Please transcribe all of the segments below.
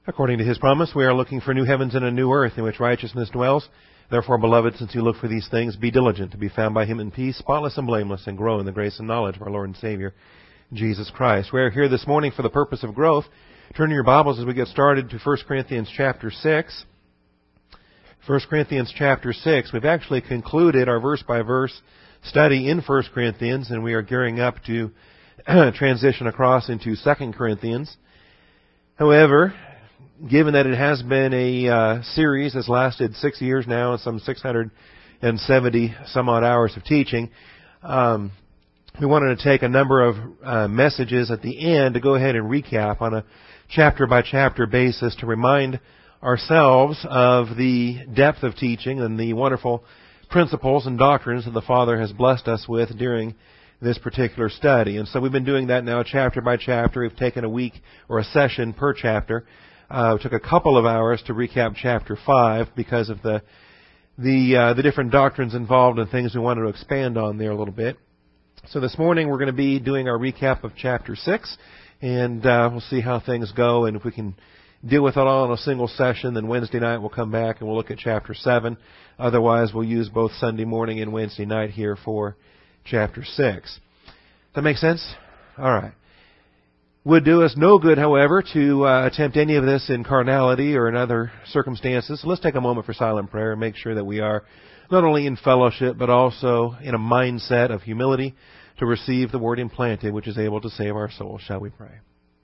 According to His promise, we are looking for new heavens and a new earth in which righteousness dwells. Therefore, beloved, since you look for these things, be diligent to be found by Him in peace, spotless and blameless, and grow in the grace and knowledge of our Lord and Savior, Jesus Christ. We are here this morning for the purpose of growth. Turn your Bibles as we get started to 1 Corinthians chapter 6. 1 Corinthians chapter 6. We've actually concluded our verse-by-verse study in 1 Corinthians, and we are gearing up to transition across into 2 Corinthians. However, given that it has been a series that's lasted 6 years now and some 670 some odd hours of teaching, we wanted to take a number of messages at the end to go ahead and recap on a chapter-by-chapter basis to remind ourselves of the depth of teaching and the wonderful principles and doctrines that the Father has blessed us with during this particular study. And so we've been doing that now chapter by chapter. We've taken a week or a session per chapter. It took a couple of hours to recap chapter 5 because of the different doctrines involved and things we wanted to expand on there a little bit. So this morning we're going to be doing our recap of chapter 6, and we'll see how things go, and if we can deal with it all in a single session, then Wednesday night we'll come back and we'll look at chapter 7. Otherwise, we'll use both Sunday morning and Wednesday night here for chapter 6. Does that make sense? All right. Would do us no good, however, to attempt any of this in carnality or in other circumstances. So let's take a moment for silent prayer and make sure that we are not only in fellowship, but also in a mindset of humility to receive the word implanted, which is able to save our souls. Shall we pray?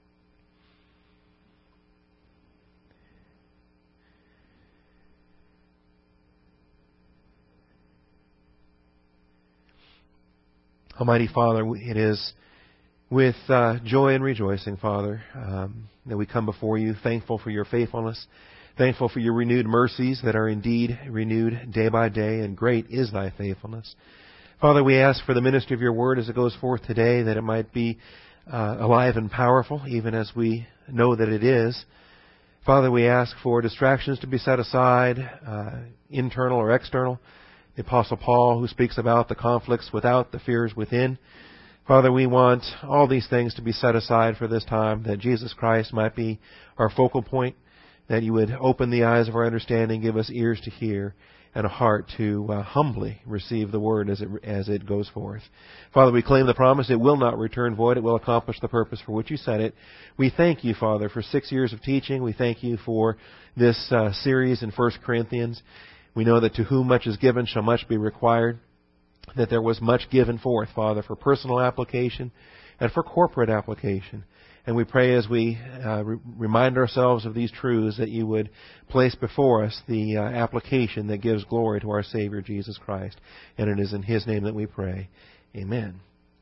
Almighty Father, it is with joy and rejoicing, Father, that we come before you, thankful for your faithfulness, thankful for your renewed mercies that are indeed renewed day by day, and great is thy faithfulness. Father, we ask for the ministry of your word as it goes forth today, that it might be alive and powerful, even as we know that it is. Father, we ask for distractions to be set aside, internal or external. The Apostle Paul, who speaks about the conflicts without, the fears within. Father, we want all these things to be set aside for this time, that Jesus Christ might be our focal point, that you would open the eyes of our understanding, give us ears to hear, and a heart to humbly receive the word as it goes forth. Father, we claim the promise, it will not return void, it will accomplish the purpose for which you sent it. We thank you, Father, for 6 years of teaching. We thank you for this series in 1 Corinthians. We know that to whom much is given shall much be required, that there was much given forth, Father, for personal application and for corporate application. And we pray as we remind ourselves of these truths that you would place before us the application that gives glory to our Savior, Jesus Christ. And it is in His name that we pray. Amen.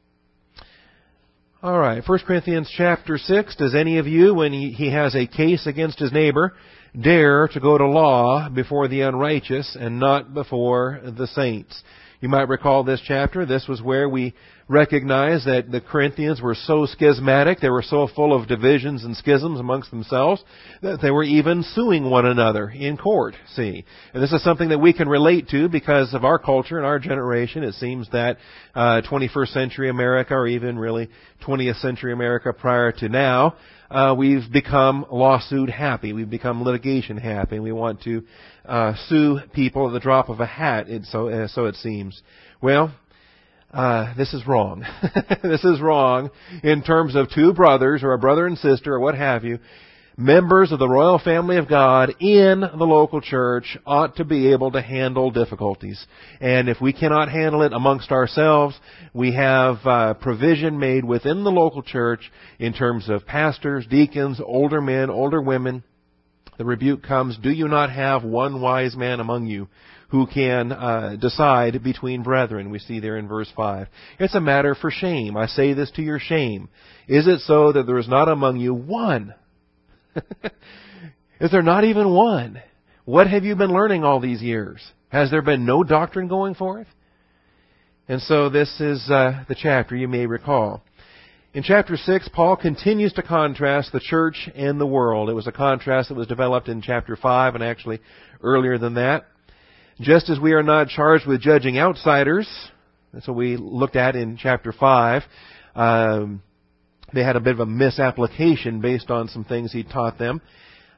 All right, 1 Corinthians chapter 6. Does any of you, when he has a case against his neighbor, dare to go to law before the unrighteous and not before the saints? You might recall this chapter. This was where we recognized that the Corinthians were so schismatic, they were so full of divisions and schisms amongst themselves, that they were even suing one another in court, see. And this is something that we can relate to because of our culture and our generation. It seems that 21st century America, or even really 20th century America prior to now, we've become lawsuit happy. We've become litigation happy. We want to sue people at the drop of a hat, so it seems. Well, this is wrong. This is wrong in terms of two brothers or a brother and sister or what have you. Members of the royal family of God in the local church ought to be able to handle difficulties. And if we cannot handle it amongst ourselves, we have provision made within the local church in terms of pastors, deacons, older men, older women. The rebuke comes, do you not have one wise man among you who can decide between brethren? We see there in verse 5. It's a matter for shame. I say this to your shame. Is it so that there is not among you one? Is there not even one? What have you been learning all these years? Has there been no doctrine going forth? And so this is the chapter you may recall. In chapter 6, Paul continues to contrast the church and the world. It was a contrast that was developed in chapter 5 and actually earlier than that. Just as we are not charged with judging outsiders, that's what we looked at in chapter 5, they had a bit of a misapplication based on some things he taught them.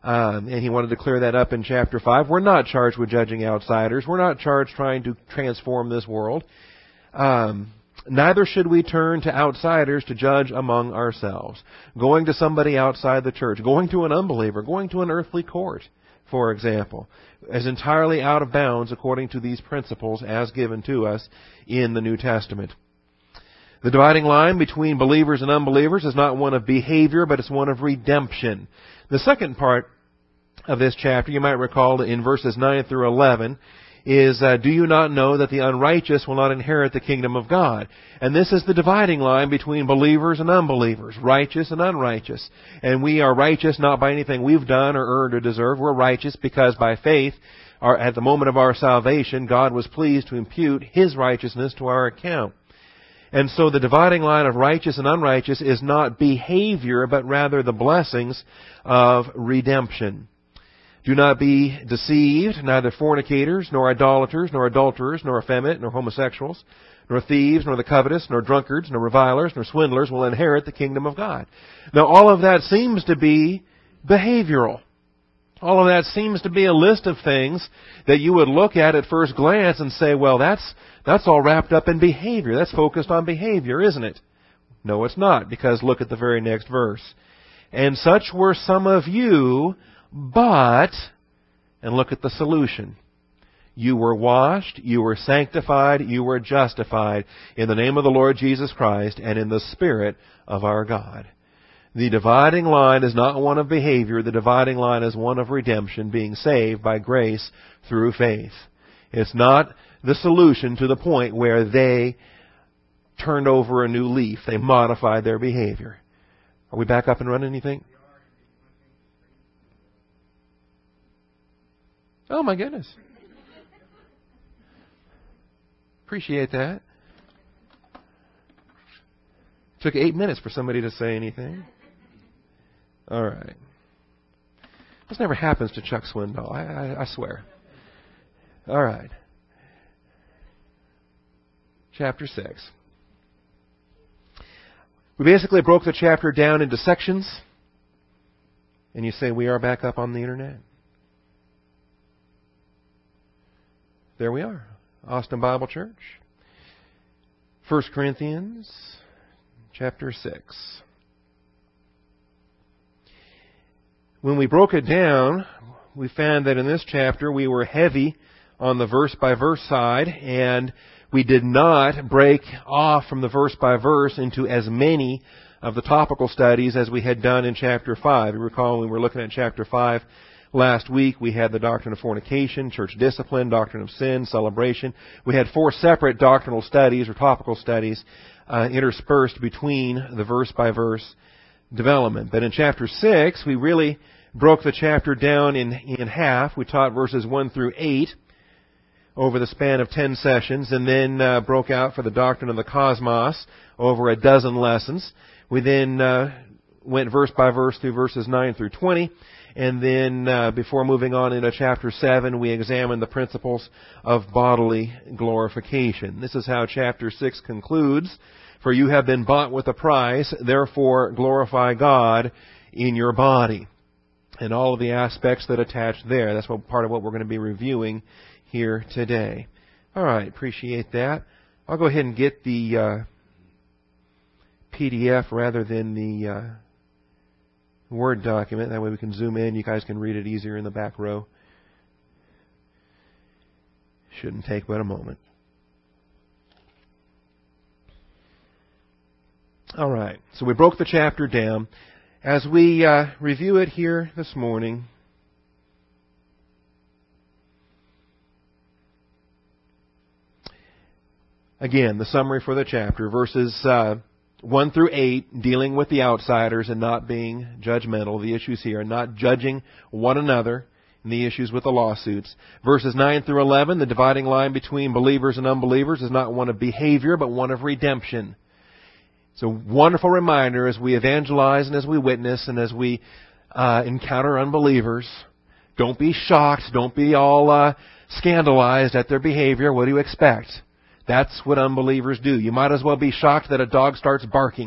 And he wanted to clear that up in chapter 5. We're not charged with judging outsiders. We're not charged trying to transform this world. Neither should we turn to outsiders to judge among ourselves. Going to somebody outside the church, going to an unbeliever, going to an earthly court, for example, is entirely out of bounds according to these principles as given to us in the New Testament. The dividing line between believers and unbelievers is not one of behavior, but it's one of redemption. The second part of this chapter, you might recall in verses 9 through 11, is, do you not know that the unrighteous will not inherit the kingdom of God? And this is the dividing line between believers and unbelievers, righteous and unrighteous. And we are righteous not by anything we've done or earned or deserved. We're righteous because by faith, at the moment of our salvation, God was pleased to impute His righteousness to our account. And so the dividing line of righteous and unrighteous is not behavior, but rather the blessings of redemption. Do not be deceived, neither fornicators, nor idolaters, nor adulterers, nor effeminate, nor homosexuals, nor thieves, nor the covetous, nor drunkards, nor revilers, nor swindlers will inherit the kingdom of God. Now all of that seems to be behavioral. All of that seems to be a list of things that you would look at first glance and say, well, that's all wrapped up in behavior. That's focused on behavior, isn't it? No, it's not, because look at the very next verse. And such were some of you, but, and look at the solution. You were washed, you were sanctified, you were justified in the name of the Lord Jesus Christ and in the Spirit of our God. The dividing line is not one of behavior. The dividing line is one of redemption, being saved by grace through faith. It's not the solution to the point where they turned over a new leaf. They modified their behavior. Are we back up and running, you think? Oh, my goodness. Appreciate that. Took 8 minutes for somebody to say anything. All right. This never happens to Chuck Swindoll, I swear. All right. Chapter 6. We basically broke the chapter down into sections. And you say, we are back up on the internet. There we are. Austin Bible Church. 1 Corinthians chapter 6. When we broke it down, we found that in this chapter we were heavy on the verse-by-verse side, and we did not break off from the verse-by-verse into as many of the topical studies as we had done in chapter 5. You recall when we were looking at chapter 5 last week, we had the doctrine of fornication, church discipline, doctrine of sin, celebration. We had 4 separate doctrinal studies or topical studies interspersed between the verse-by-verse development. But in chapter 6, we really broke the chapter down in half. We taught verses 1 through 8 over the span of 10 sessions, and then broke out for the doctrine of the cosmos over a dozen lessons. We then went verse by verse through verses 9 through 20. And then, before moving on into chapter 7, we examine the principles of bodily glorification. This is how chapter 6 concludes. For you have been bought with a price, therefore glorify God in your body. And all of the aspects that attach there. That's part of what we're going to be reviewing here today. All right, appreciate that. I'll go ahead and get the PDF rather than the Word document. That way we can zoom in. You guys can read it easier in the back row. Shouldn't take but a moment. All right. So we broke the chapter down. As we review it here this morning, again, the summary for the chapter, verses 1 through 8, dealing with the outsiders and not being judgmental. The issues here are not judging one another in the issues with the lawsuits. Verses 9 through 11, the dividing line between believers and unbelievers is not one of behavior, but one of redemption. It's a wonderful reminder as we evangelize and as we witness and as we encounter unbelievers. Don't be shocked. Don't be all scandalized at their behavior. What do you expect? That's what unbelievers do. You might as well be shocked that a dog starts barking.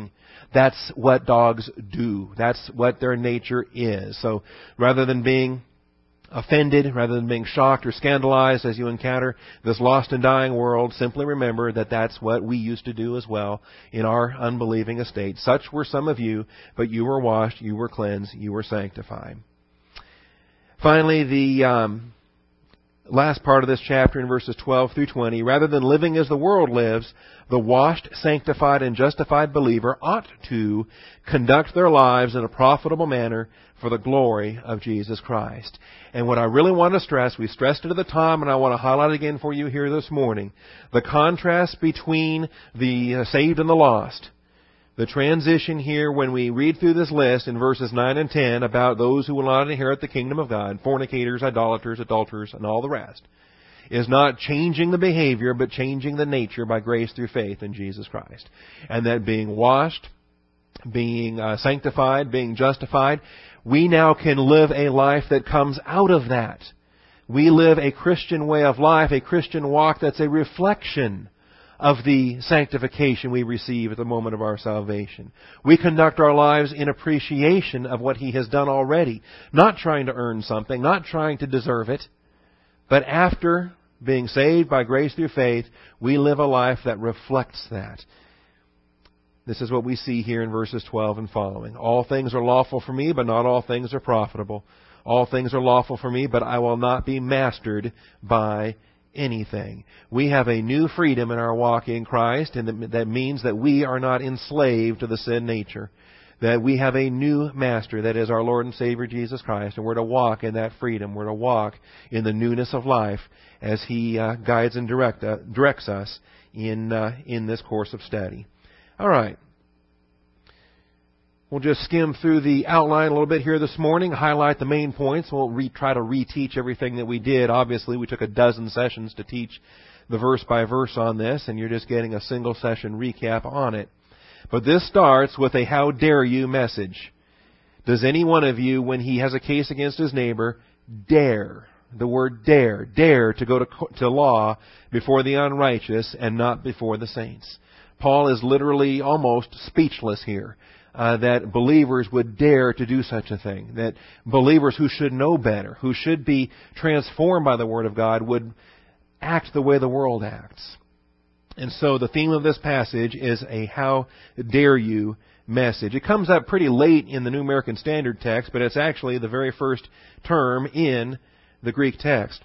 That's what dogs do. That's what their nature is. So rather than being offended, rather than being shocked or scandalized as you encounter this lost and dying world, simply remember that that's what we used to do as well in our unbelieving estate. Such were some of you, but you were washed, you were cleansed, you were sanctified. Finally, the last part of this chapter in verses 12 through 20, rather than living as the world lives, the washed, sanctified, and justified believer ought to conduct their lives in a profitable manner for the glory of Jesus Christ. And what I really want to stress, we stressed it at the time, and I want to highlight it again for you here this morning, the contrast between the saved and the lost. The transition here when we read through this list in verses 9 and 10 about those who will not inherit the kingdom of God, fornicators, idolaters, adulterers, and all the rest, is not changing the behavior, but changing the nature by grace through faith in Jesus Christ. And that being washed, being sanctified, being justified, we now can live a life that comes out of that. We live a Christian way of life, a Christian walk that's a reflection of the sanctification we receive at the moment of our salvation. We conduct our lives in appreciation of what He has done already, not trying to earn something, not trying to deserve it, but after being saved by grace through faith, we live a life that reflects that. This is what we see here in verses 12 and following. All things are lawful for me, but not all things are profitable. All things are lawful for me, but I will not be mastered by anything. We have a new freedom in our walk in Christ, and that means that we are not enslaved to the sin nature. That we have a new master, that is our Lord and Savior Jesus Christ, and we're to walk in that freedom. We're to walk in the newness of life as He guides and directs us in this course of study. All right. We'll just skim through the outline a little bit here this morning, highlight the main points. We'll try to reteach everything that we did. Obviously, we took 12 sessions to teach the verse by verse on this, and you're just getting a single session recap on it. But this starts with a how dare you message. Does any one of you, when he has a case against his neighbor, dare, the word dare to go to law before the unrighteous and not before the saints? Paul is literally almost speechless here. That believers would dare to do such a thing. That believers who should know better, who should be transformed by the Word of God, would act the way the world acts. And so the theme of this passage is a how dare you message. It comes up pretty late in the New American Standard text, but it's actually the very first term in the Greek text.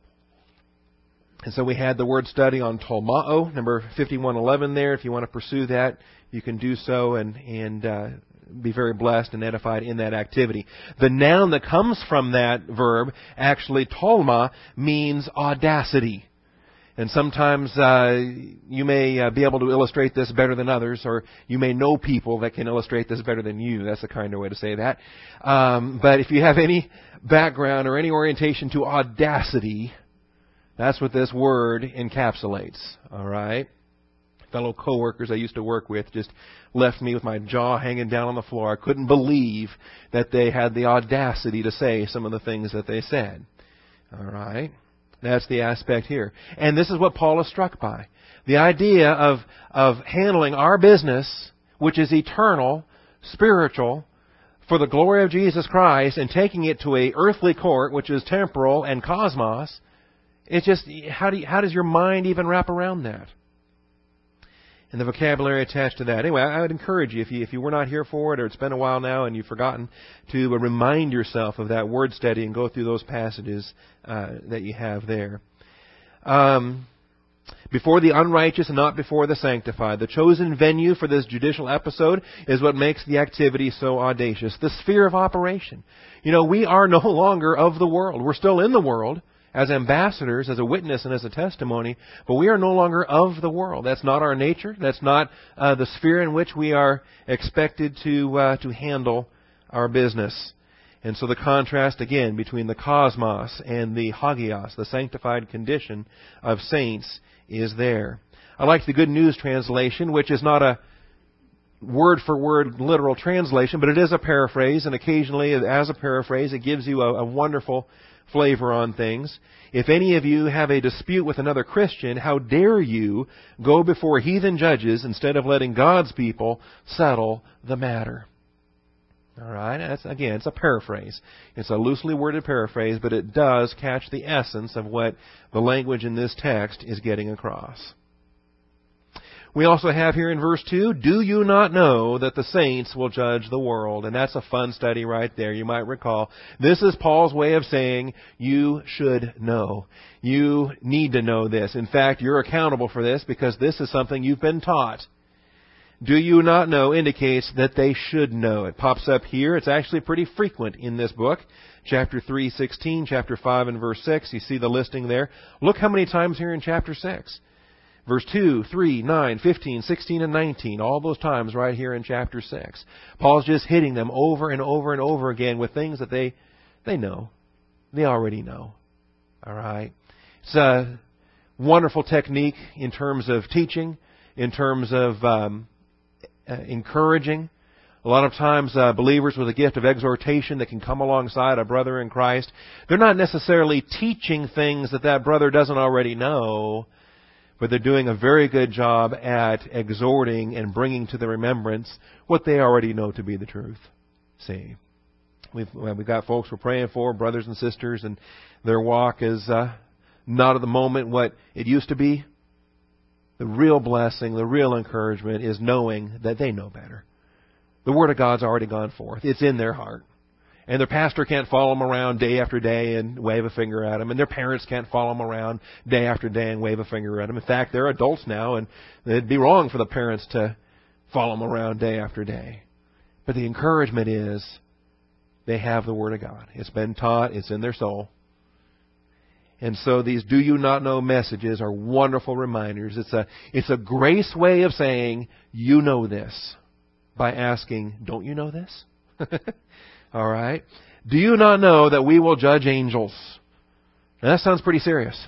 And so we had the word study on tolmao, number 5111 there. If you want to pursue that, you can do so and be very blessed and edified in that activity. The noun that comes from that verb, actually tolma, means audacity. And sometimes you may be able to illustrate this better than others, or you may know people that can illustrate this better than you. That's a kinder way to say that. But if you have any background or any orientation to audacity, that's what this word encapsulates. All right? Fellow coworkers I used to work with just left me with my jaw hanging down on the floor. I couldn't believe that they had the audacity to say some of the things that they said. All right? That's the aspect here. And this is what Paul is struck by. The idea of handling our business, which is eternal, spiritual, for the glory of Jesus Christ, and taking it to a earthly court, which is temporal and cosmos. It's just, how does your mind even wrap around that? And the vocabulary attached to that. Anyway, I would encourage you, if you were not here for it, or it's been a while now and you've forgotten, to remind yourself of that word study and go through those passages that you have there. Before the unrighteous and not before the sanctified. The chosen venue for this judicial episode is what makes the activity so audacious. The sphere of operation. You know, we are no longer of the world. We're still in the world, as ambassadors, as a witness, and as a testimony, but we are no longer of the world. That's not our nature. That's not the sphere in which we are expected to handle our business. And so the contrast, again, between the cosmos and the hagios, the sanctified condition of saints, is there. I like the Good News translation, which is not a word-for-word literal translation, but it is a paraphrase, and occasionally, as a paraphrase, it gives you a wonderful flavor on things. If any of you have a dispute with another Christian, how dare you go before heathen judges instead of letting God's people settle the matter? All right, that's, again, it's a paraphrase. It's a loosely worded paraphrase, but it does catch the essence of what the language in this text is getting across. We also have here in verse 2, do you not know that the saints will judge the world? And that's a fun study right there. You might recall, this is Paul's way of saying, you should know. You need to know this. In fact, you're accountable for this because this is something you've been taught. Do you not know indicates that they should know. It pops up here. It's actually pretty frequent in this book. Chapter 3:16, chapter 5 and verse 6. You see the listing there. Look how many times here in chapter 6. Verse 2, 3, 9, 15, 16, and 19. All those times right here in chapter 6. Paul's just hitting them over and over and over again with things that they know. They already know. All right? It's a wonderful technique in terms of teaching, in terms of encouraging. A lot of times believers with a gift of exhortation that can come alongside a brother in Christ, they're not necessarily teaching things that brother doesn't already know, but they're doing a very good job at exhorting and bringing to the remembrance what they already know to be the truth. See, we've got folks we're praying for, brothers and sisters, and their walk is not at the moment what it used to be. The real blessing, the real encouragement is knowing that they know better. The Word of God's already gone forth. It's in their heart. And their pastor can't follow them around day after day and wave a finger at them. And their parents can't follow them around day after day and wave a finger at them. In fact, they're adults now, and it'd be wrong for the parents to follow them around day after day. But the encouragement is they have the Word of God. It's been taught. It's in their soul. And so these do you not know messages are wonderful reminders. It's a grace way of saying you know this by asking, don't you know this? All right. Do you not know that we will judge angels? Now that sounds pretty serious.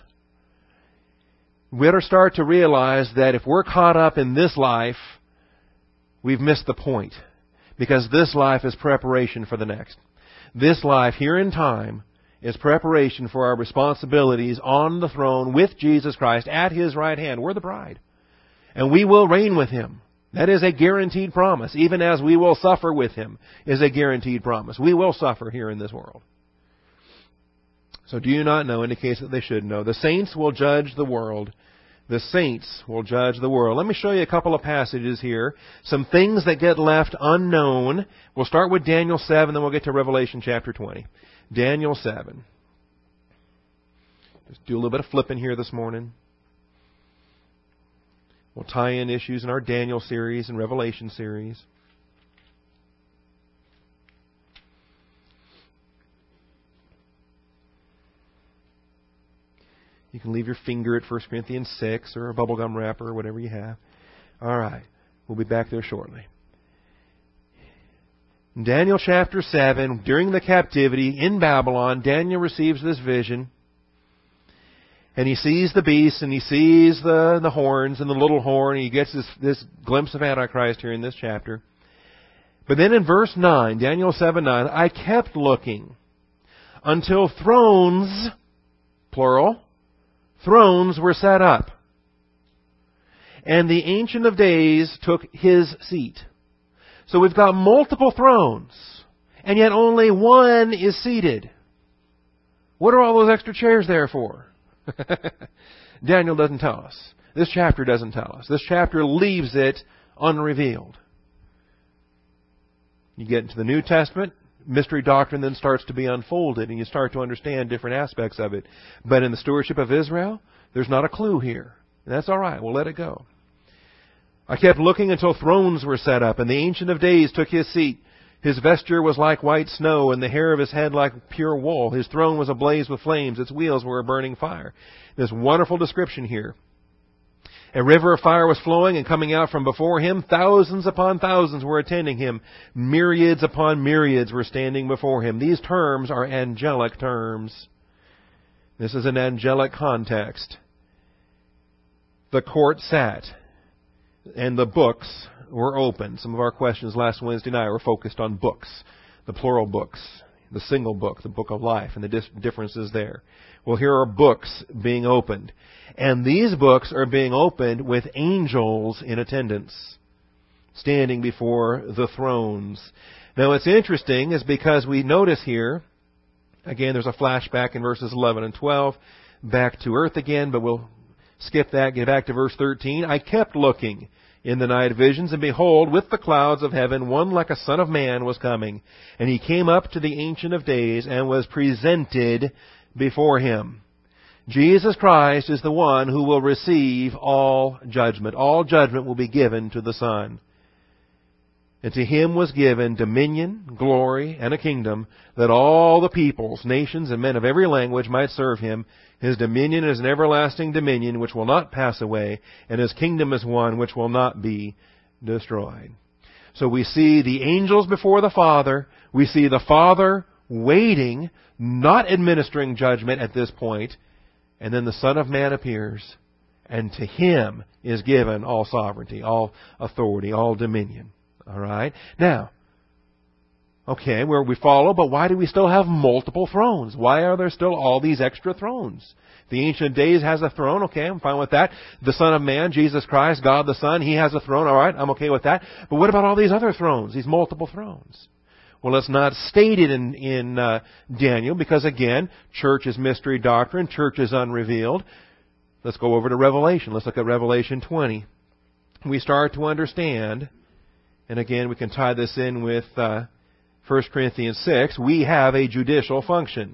We better start to realize that if we're caught up in this life, we've missed the point. Because this life is preparation for the next. This life here in time is preparation for our responsibilities on the throne with Jesus Christ at His right hand. We're the bride. And we will reign with Him. That is a guaranteed promise. Even as we will suffer with Him is a guaranteed promise. We will suffer here in this world. So do you not know indicates that they should know. The saints will judge the world. The saints will judge the world. Let me show you a couple of passages here. Some things that get left unknown. We'll start with Daniel 7, then we'll get to Revelation chapter 20. Daniel 7. Just do a little bit of flipping here this morning. We'll tie in issues in our Daniel series and Revelation series. You can leave your finger at 1 Corinthians 6 or a bubblegum wrapper or whatever you have. All right. We'll be back there shortly. In Daniel chapter 7, during the captivity in Babylon, Daniel receives this vision. And he sees the beast, and he sees the horns and the little horn. And he gets this glimpse of Antichrist here in this chapter. But then in verse 9, Daniel 7:9, I kept looking until thrones, plural, thrones were set up. And the Ancient of Days took His seat. So we've got multiple thrones, and yet only one is seated. What are all those extra chairs there for? Daniel doesn't tell us. This chapter doesn't tell us. This chapter leaves it unrevealed. You get into the New Testament, mystery doctrine then starts to be unfolded, and you start to understand different aspects of it. But in the stewardship of Israel, there's not a clue here. And that's all right. We'll let it go. I kept looking until thrones were set up, and the Ancient of Days took His seat. His vesture was like white snow, and the hair of His head like pure wool. His throne was ablaze with flames. Its wheels were a burning fire. This wonderful description here. A river of fire was flowing and coming out from before Him. Thousands upon thousands were attending Him. Myriads upon myriads were standing before Him. These terms are angelic terms. This is an angelic context. The court sat, and the books were open. Some of our questions last Wednesday night were focused on books, the plural books. the single book, the book of life, and the differences there. Well, here are books being opened. And these books are being opened with angels in attendance, standing before the thrones. Now, what's interesting is because we notice here, again, there's a flashback in verses 11 and 12, back to earth again, but we'll skip that, get back to verse 13. I kept looking in the night visions, and behold, with the clouds of heaven, one like a son of man was coming. And he came up to the Ancient of Days and was presented before him. Jesus Christ is the one who will receive all judgment. All judgment will be given to the Son. And to him was given dominion, glory, and a kingdom, that all the peoples, nations, and men of every language might serve him. His dominion is an everlasting dominion which will not pass away, and his kingdom is one which will not be destroyed. So we see the angels before the Father. We see the Father waiting, not administering judgment at this point. And then the Son of Man appears, and to him is given all sovereignty, all authority, all dominion. All right? Now, okay, where we follow, but why do we still have multiple thrones? Why are there still all these extra thrones? The Ancient of Days has a throne. Okay, I'm fine with that. The Son of Man, Jesus Christ, God the Son, He has a throne. All right, I'm okay with that. But what about all these other thrones, these multiple thrones? Well, it's not stated in Daniel because, again, church is mystery doctrine. Church is unrevealed. Let's go over to Revelation. Let's look at Revelation 20. We start to understand, and again, we can tie this in with 1 Corinthians 6. We have a judicial function.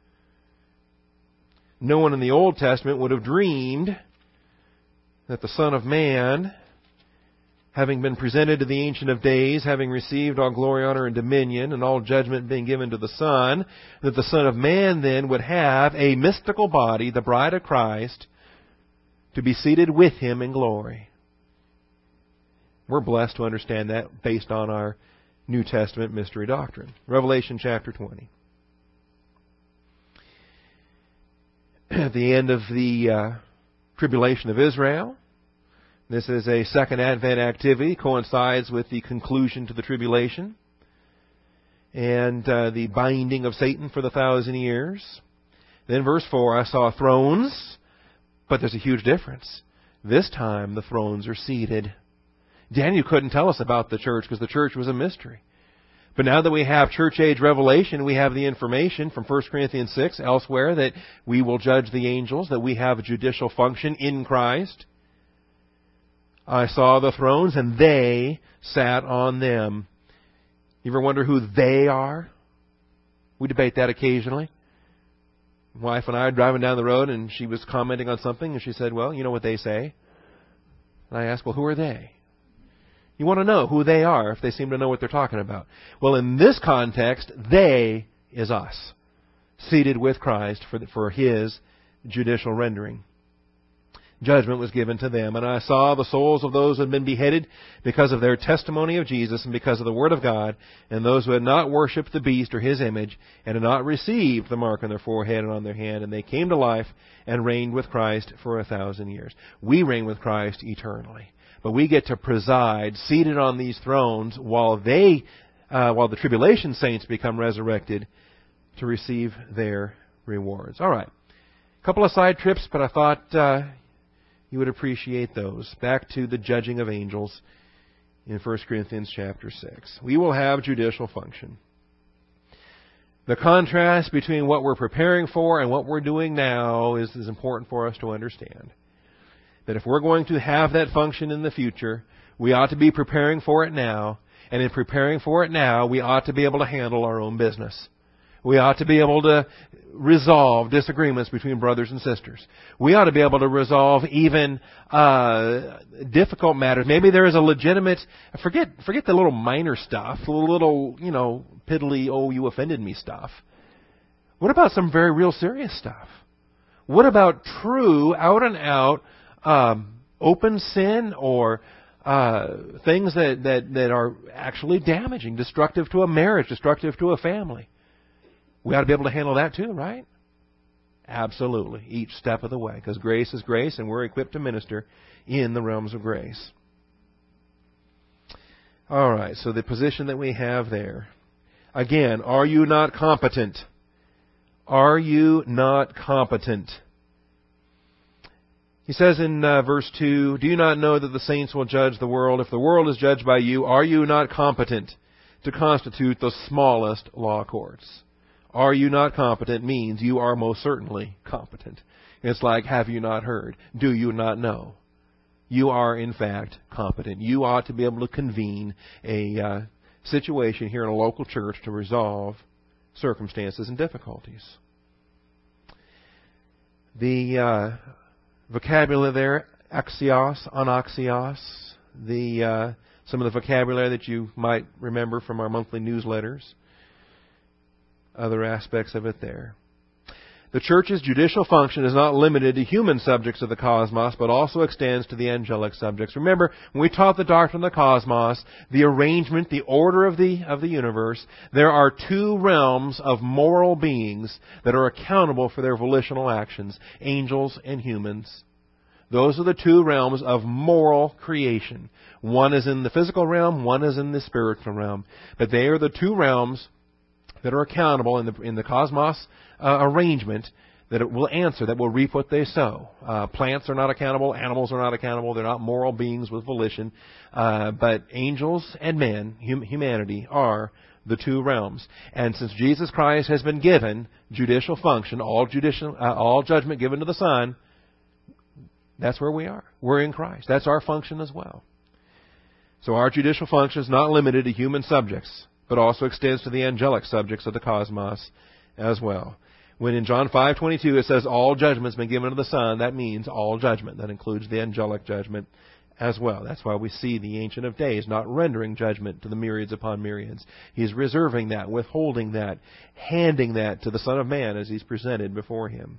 No one in the Old Testament would have dreamed that the Son of Man, having been presented to the Ancient of Days, having received all glory, honor, and dominion, and all judgment being given to the Son, that the Son of Man then would have a mystical body, the bride of Christ, to be seated with Him in glory. We're blessed to understand that based on our New Testament mystery doctrine. Revelation chapter 20. At the end of the tribulation of Israel, this is a second Advent activity, coincides with the conclusion to the tribulation and the binding of Satan for the 1,000 years. Then verse 4, I saw thrones, but there's a huge difference. This time the thrones are seated. Daniel couldn't tell us about the church because the church was a mystery. But now that we have church age revelation, we have the information from 1 Corinthians 6 elsewhere that we will judge the angels, that we have a judicial function in Christ. I saw the thrones, and they sat on them. You ever wonder who they are? We debate that occasionally. My wife and I are driving down the road, and she was commenting on something, and she said, well, you know what they say? And I asked, well, who are they? You want to know who they are if they seem to know what they're talking about. Well, in this context, they is us, seated with Christ for His judicial rendering. Judgment was given to them. And I saw the souls of those who had been beheaded because of their testimony of Jesus and because of the Word of God, and those who had not worshipped the beast or his image, and had not received the mark on their forehead and on their hand, and they came to life and reigned with Christ for 1,000 years. We reign with Christ eternally. But we get to preside, seated on these thrones, while the tribulation saints become resurrected to receive their rewards. All right. A couple of side trips, but I thought you would appreciate those. Back to the judging of angels in 1 Corinthians chapter 6. We will have judicial function. The contrast between what we're preparing for and what we're doing now is important for us to understand. That if we're going to have that function in the future, we ought to be preparing for it now. And in preparing for it now, we ought to be able to handle our own business. We ought to be able to resolve disagreements between brothers and sisters. We ought to be able to resolve even difficult matters. Maybe there is a legitimate, forget the little minor stuff, the little, piddly, oh, you offended me stuff. What about some very real serious stuff? What about true, out and out, open sin or things that are actually damaging, destructive to a marriage, destructive to a family? We ought to be able to handle that too, right? Absolutely. Each step of the way. Because grace is grace, and we're equipped to minister in the realms of grace. All right, so the position that we have there. Again, are you not competent? Are you not competent? He says in verse 2, do you not know that the saints will judge the world? If the world is judged by you, are you not competent to constitute the smallest law courts? Are you not competent means you are most certainly competent. It's like, have you not heard? Do you not know? You are, in fact, competent. You ought to be able to convene a situation here in a local church to resolve circumstances and difficulties. The vocabulary there, axios, anaxios, some of the vocabulary that you might remember from our monthly newsletters, other aspects of it there. The church's judicial function is not limited to human subjects of the cosmos, but also extends to the angelic subjects. Remember, when we taught the doctrine of the cosmos, the arrangement, the order of the universe, there are two realms of moral beings that are accountable for their volitional actions, angels and humans. Those are the two realms of moral creation. One is in the physical realm, one is in the spiritual realm. But they are the two realms that are accountable in the cosmos arrangement, that it will answer, that will reap what they sow. Plants are not accountable, animals are not accountable, they're not moral beings with volition. But angels and men, humanity, are the two realms. And since Jesus Christ has been given judicial function, all judgment given to the Son, that's where we are. We're in Christ. That's our function as well. So our judicial function is not limited to human subjects, but also extends to the angelic subjects of the cosmos as well. When in John 5:22 it says all judgment's been given to the Son, that means all judgment. That includes the angelic judgment as well. That's why we see the Ancient of Days not rendering judgment to the myriads upon myriads. He's reserving that, withholding that, handing that to the Son of Man as He's presented before Him.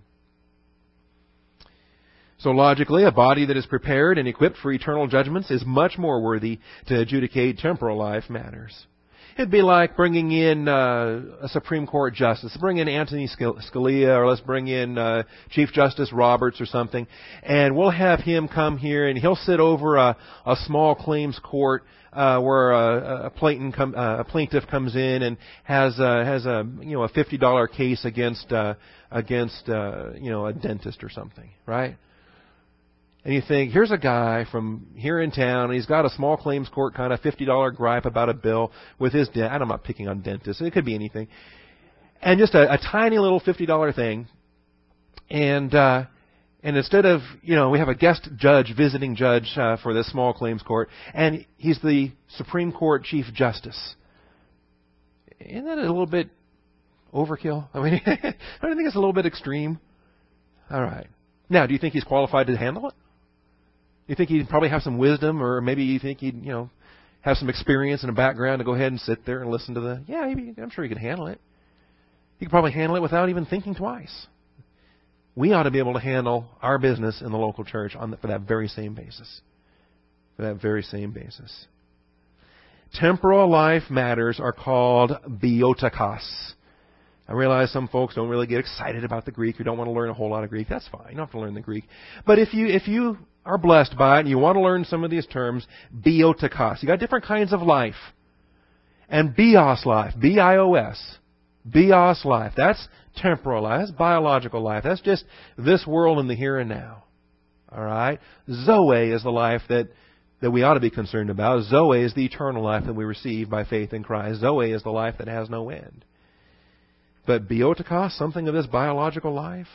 So logically, a body that is prepared and equipped for eternal judgments is much more worthy to adjudicate temporal life matters. It'd be like bringing in a Supreme Court justice. Bring in Anthony Scalia, or let's bring in Chief Justice Roberts or something, and we'll have him come here and he'll sit over a small claims court where a plaintiff comes in and has a $50 case against a dentist or something, right? And you think, here's a guy from here in town, and he's got a small claims court kind of $50 gripe about a bill with his dentist. I'm not picking on dentists. It could be anything. And just a tiny little $50 thing. And instead of, we have a guest judge, visiting judge for this small claims court, and he's the Supreme Court Chief Justice. Isn't that a little bit overkill? I mean, don't you think it's a little bit extreme? All right. Now, do you think he's qualified to handle it? You think he'd probably have some wisdom, or maybe you think he'd, have some experience and a background to go ahead and sit there and listen to I'm sure he could handle it. He could probably handle it without even thinking twice. We ought to be able to handle our business in the local church for that very same basis. For that very same basis. Temporal life matters are called biotikos. I realize some folks don't really get excited about the Greek or don't want to learn a whole lot of Greek. That's fine. You don't have to learn the Greek. But if you are blessed by it and you want to learn some of these terms, biotikos. You got different kinds of life. And bios life, B-I-O-S, bios life. That's temporal life. That's biological life. That's just this world and the here and now. All right? Zoe is the life that we ought to be concerned about. Zoe is the eternal life that we receive by faith in Christ. Zoe is the life that has no end. But biotikos, something of this biological life?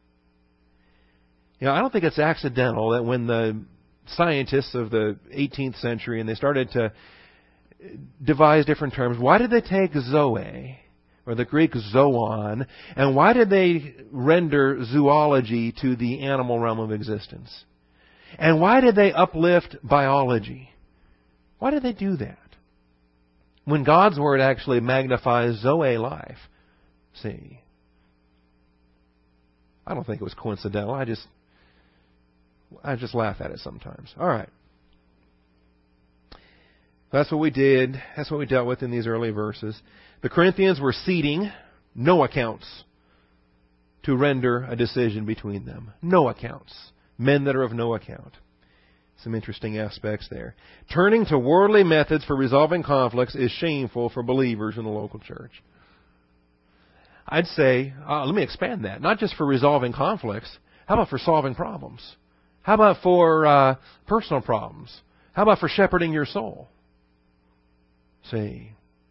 I don't think it's accidental that when the scientists of the 18th century and they started to devise different terms, why did they take Zoe, or the Greek zoon, and why did they render zoology to the animal realm of existence? And why did they uplift biology? Why did they do that? When God's Word actually magnifies Zoe life. See, I don't think it was coincidental. I just laugh at it sometimes. All right. That's what we did. That's what we dealt with in these early verses. The Corinthians were seating no accounts to render a decision between them. No accounts. Men that are of no account. Some interesting aspects there. Turning to worldly methods for resolving conflicts is shameful for believers in the local church. I'd say, let me expand that. Not just for resolving conflicts. How about for solving problems? How about for personal problems? How about for shepherding your soul? See,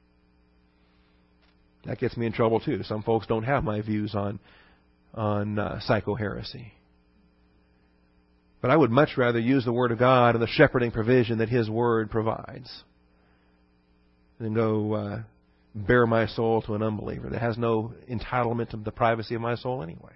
that gets me in trouble too. Some folks don't have my views on psycho-heresy. But I would much rather use the Word of God and the shepherding provision that His Word provides than go bare my soul to an unbeliever that has no entitlement to the privacy of my soul anyway.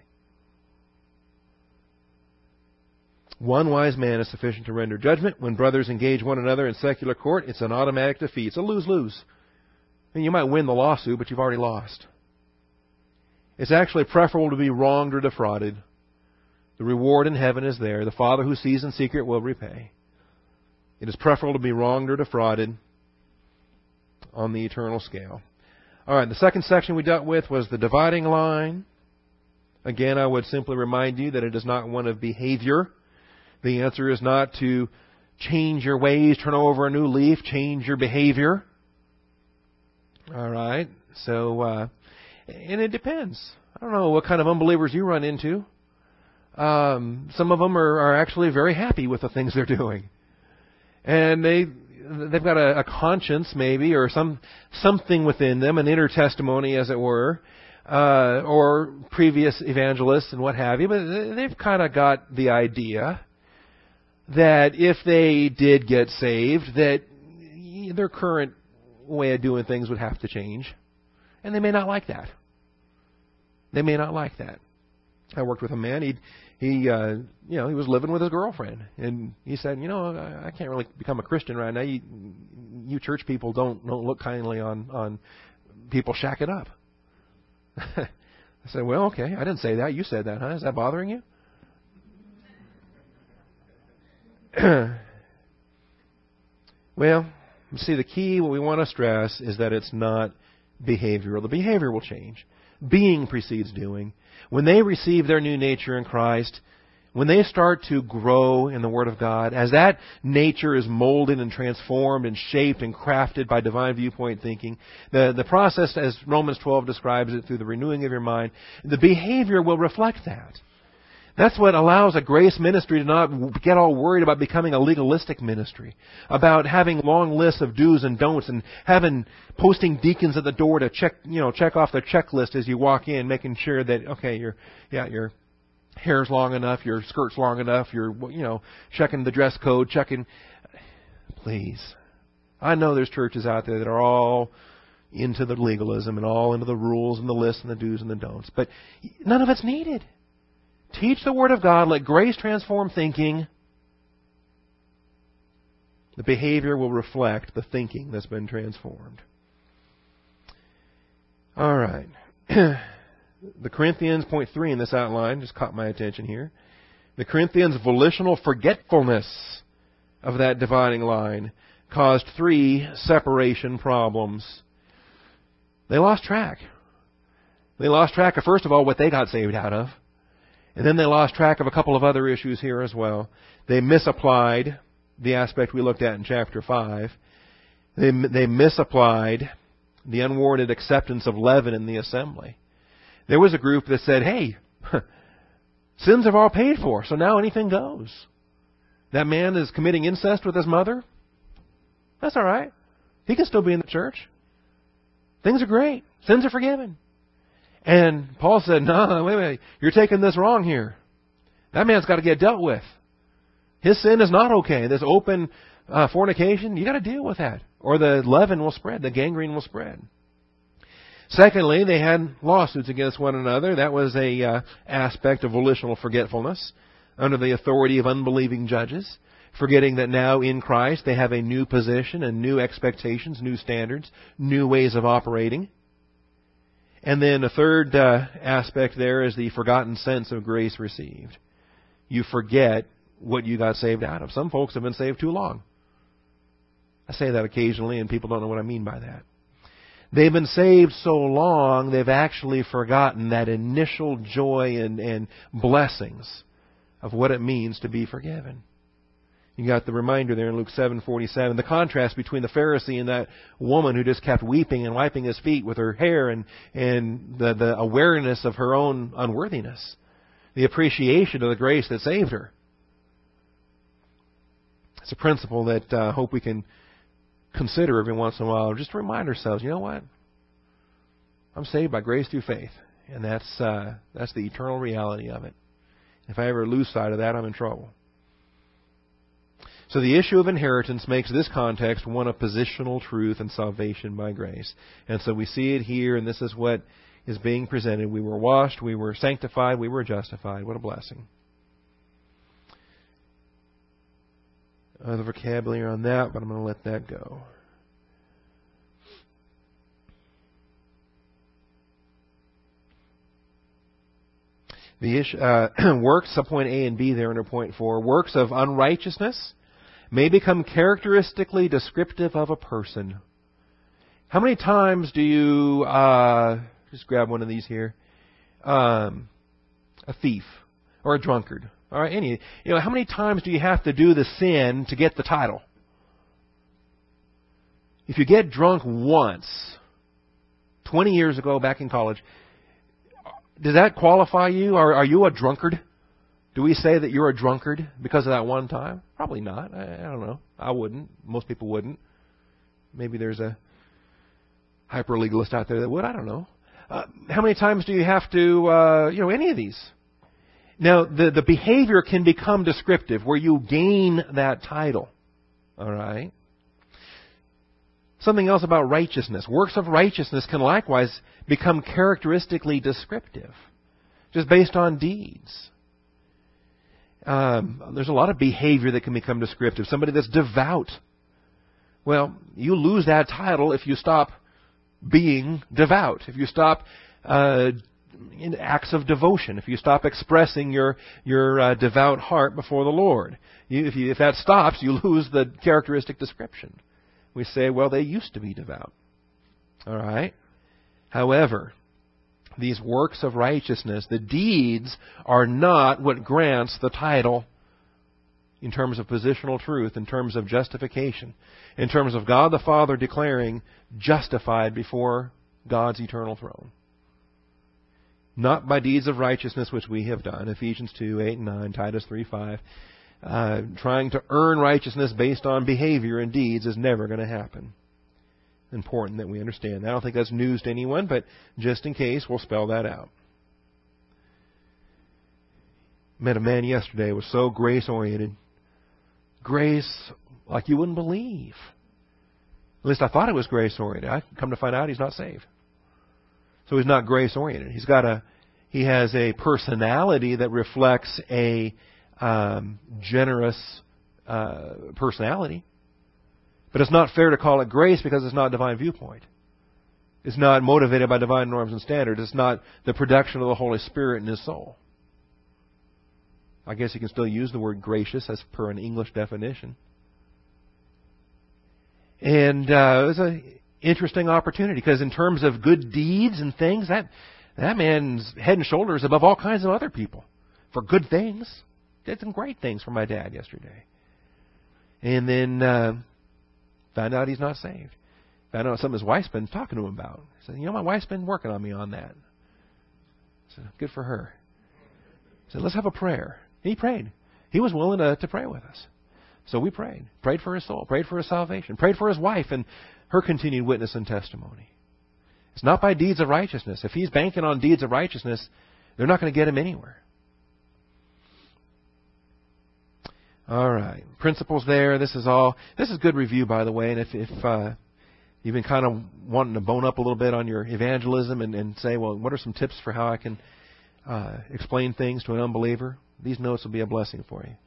One wise man is sufficient to render judgment. When brothers engage one another in secular court, it's an automatic defeat. It's a lose-lose. I mean, you might win the lawsuit, but you've already lost. It's actually preferable to be wronged or defrauded. The reward in heaven is there. The Father who sees in secret will repay. It is preferable to be wronged or defrauded on the eternal scale. All right, the second section we dealt with was the dividing line. Again, I would simply remind you that it is not one of behavior. The answer is not to change your ways, turn over a new leaf, change your behavior. All right, so, and it depends. I don't know what kind of unbelievers you run into. Some of them are actually very happy with the things they're doing. And they've got a conscience maybe, or something within them, an inner testimony as it were, or previous evangelists and what have you, but they've kind of got the idea that if they did get saved, that their current way of doing things would have to change. And they may not like that. They may not like that. I worked with a man, he was living with his girlfriend, and he said, I can't really become a Christian right now. You church people don't look kindly on people shacking up. I said, well, okay, I didn't say that. You said that, huh? Is that bothering you? Well, see, the key, what we want to stress is that it's not behavioral. The behavior will change. Being precedes doing. When they receive their new nature in Christ, when they start to grow in the Word of God, as that nature is molded and transformed and shaped and crafted by divine viewpoint thinking, the process, as Romans 12 describes it, through the renewing of your mind, the behavior will reflect that. That's what allows a grace ministry to not get all worried about becoming a legalistic ministry, about having long lists of do's and don'ts, and posting deacons at the door to check off their checklist as you walk in, making sure that your hair's long enough, your skirt's long enough, you're checking the dress code, checking. Please, I know there's churches out there that are all into the legalism and all into the rules and the lists and the do's and the don'ts, but none of it's needed. Teach the Word of God. Let grace transform thinking. The behavior will reflect the thinking that's been transformed. All right. The Corinthians, point 3 in this outline, just caught my attention here. The Corinthians' volitional forgetfulness of that dividing line caused 3 separation problems. They lost track. They lost track of, first of all, what they got saved out of. And then they lost track of a couple of other issues here as well. They misapplied the aspect we looked at in chapter 5. They misapplied the unwarranted acceptance of leaven in the assembly. There was a group that said, hey, sins are all paid for, so now anything goes. That man is committing incest with his mother. That's all right. He can still be in the church. Things are great. Sins are forgiven. And Paul said, no, wait, you're taking this wrong here. That man's got to get dealt with. His sin is not okay. This open fornication, you got to deal with that. Or the leaven will spread, the gangrene will spread. Secondly, they had lawsuits against one another. That was a aspect of volitional forgetfulness under the authority of unbelieving judges, forgetting that now in Christ they have a new position and new expectations, new standards, new ways of operating. And then a third aspect there is the forgotten sense of grace received. You forget what you got saved out of. Some folks have been saved too long. I say that occasionally, and people don't know what I mean by that. They've been saved so long, they've actually forgotten that initial joy and blessings of what it means to be forgiven. You got the reminder there in Luke 7:47, the contrast between the Pharisee and that woman who just kept weeping and wiping his feet with her hair, and the awareness of her own unworthiness, the appreciation of the grace that saved her. It's a principle that I hope we can consider every once in a while, just to remind ourselves, you know what? I'm saved by grace through faith, and that's the eternal reality of it. If I ever lose sight of that, I'm in trouble. So the issue of inheritance makes this context one of positional truth and salvation by grace. And so we see it here, and this is what is being presented. We were washed, we were sanctified, we were justified. What a blessing. The vocabulary on that, but I'm going to let that go. The issue, works, subpoint A and B there under point 4. Works of unrighteousness may become characteristically descriptive of a person. How many times do you, just grab one of these here, a thief or a drunkard, all right, how many times do you have to do the sin to get the title? If you get drunk once, 20 years ago back in college, does that qualify you? Are you a drunkard? Do we say that you're a drunkard because of that one time? Probably not. I don't know. I wouldn't. Most people wouldn't. Maybe there's a hyper-legalist out there that would. I don't know. How many times do you have to, any of these? Now, the behavior can become descriptive where you gain that title. All right? Something else about righteousness. Works of righteousness can likewise become characteristically descriptive, just based on deeds. There's a lot of behavior that can become descriptive. Somebody that's devout. Well, you lose that title if you stop being devout. If you stop in acts of devotion. If you stop expressing your devout heart before the Lord. If that stops, you lose the characteristic description. We say, well, they used to be devout. All right? However, these works of righteousness, the deeds, are not what grants the title in terms of positional truth, in terms of justification, in terms of God the Father declaring justified before God's eternal throne. Not by deeds of righteousness which we have done. Ephesians 2, 8 and 9, Titus 3, 5. Trying to earn righteousness based on behavior and deeds is never going to happen. Important that we understand that. I don't think that's news to anyone, but just in case, we'll spell that out. Met a man yesterday who was so grace-oriented. Grace like you wouldn't believe. At least I thought it was grace-oriented. I come to find out he's not saved. So he's not grace-oriented. He has a personality that reflects a generous personality. But it's not fair to call it grace because it's not a divine viewpoint. It's not motivated by divine norms and standards. It's not the production of the Holy Spirit in his soul. I guess you can still use the word gracious as per an English definition. And it was an interesting opportunity because in terms of good deeds and things, that man's head and shoulders above all kinds of other people for good things. Did some great things for my dad yesterday. And then found out he's not saved. Found out something his wife's been talking to him about. He said, my wife's been working on me on that. I said, good for her. He said, let's have a prayer. He prayed. He was willing to pray with us. So we prayed. Prayed for his soul. Prayed for his salvation. Prayed for his wife and her continued witness and testimony. It's not by deeds of righteousness. If he's banking on deeds of righteousness, they're not going to get him anywhere. All right. Principles there. This is good review, by the way. And if you've been kind of wanting to bone up a little bit on your evangelism and say, well, what are some tips for how I can explain things to an unbeliever? These notes will be a blessing for you.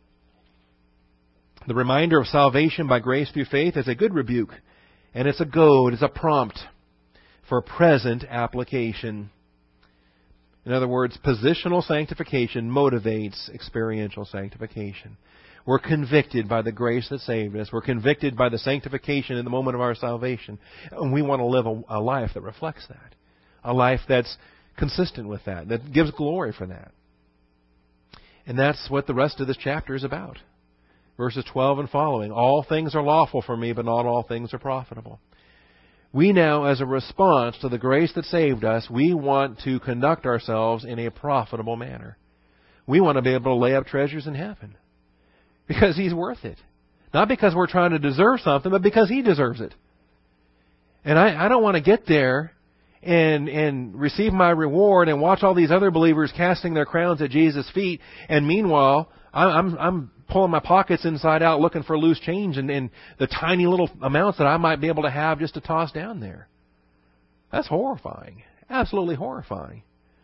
The reminder of salvation by grace through faith is a good rebuke. And it's a goad, it's a prompt for present application. In other words, positional sanctification motivates experiential sanctification. We're convicted by the grace that saved us. We're convicted by the sanctification in the moment of our salvation. And we want to live a life that reflects that. A life that's consistent with that gives glory for that. And that's what the rest of this chapter is about. Verses 12 and following. All things are lawful for me, but not all things are profitable. We now, as a response to the grace that saved us, we want to conduct ourselves in a profitable manner. We want to be able to lay up treasures in heaven. Because He's worth it. Not because we're trying to deserve something, but because He deserves it. And I don't want to get there and receive my reward and watch all these other believers casting their crowns at Jesus' feet, and meanwhile, I'm pulling my pockets inside out looking for loose change and the tiny little amounts that I might be able to have just to toss down there. That's horrifying. Absolutely horrifying.